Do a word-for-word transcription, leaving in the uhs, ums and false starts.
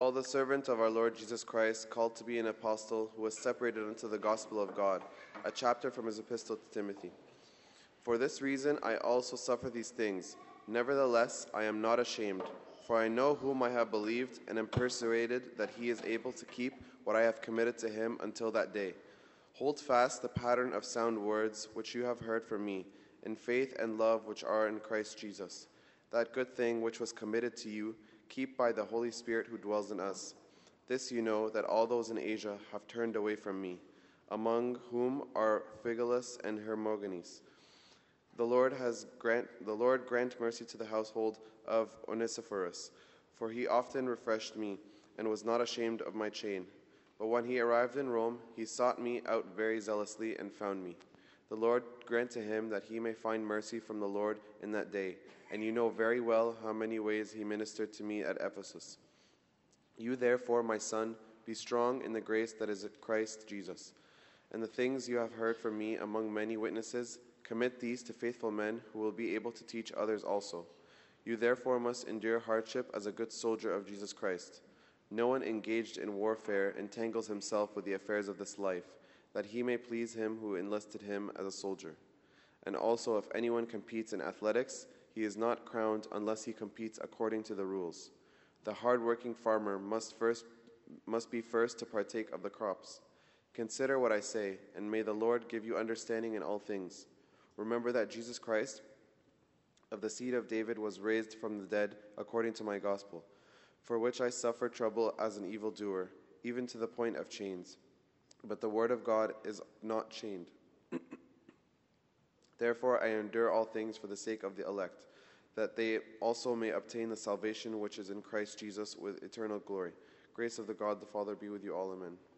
Paul, the servant of our Lord Jesus Christ, called to be an apostle, who was separated unto the gospel of God, a chapter from his epistle to Timothy. For this reason I also suffer these things. Nevertheless, I am not ashamed, for I know whom I have believed, and am persuaded that he is able to keep what I have committed to him until that day. Hold fast the pattern of sound words which you have heard from me, in faith and love which are in Christ Jesus. That good thing which was committed to you, keep by the Holy Spirit who dwells in us. This you know, that all those in Asia have turned away from me, among whom are Phygelus and Hermogenes. The Lord has grant the Lord grant mercy to the household of Onesiphorus, for he often refreshed me, and was not ashamed of my chain. But when he arrived in Rome, he sought me out very zealously, and found me. The Lord grant to him that he may find mercy from the Lord in that day. And you know very well how many ways he ministered to me at Ephesus. You therefore, my son, be strong in the grace that is in Christ Jesus. And the things you have heard from me among many witnesses, commit these to faithful men who will be able to teach others also. You therefore must endure hardship as a good soldier of Jesus Christ. No one engaged in warfare entangles himself with the affairs of this life, that he may please him who enlisted him as a soldier. And also, if anyone competes in athletics, he is not crowned unless he competes according to the rules. The hard-working farmer must first must be first to partake of the crops. Consider what I say, and may the Lord give you understanding in all things. Remember that Jesus Christ, of the seed of David, was raised from the dead according to my gospel, for which I suffer trouble as an evildoer, even to the point of chains. But the word of God is not chained. Therefore I endure all things for the sake of the elect, that they also may obtain the salvation which is in Christ Jesus with eternal glory. Grace of the God the Father be with you all. Amen.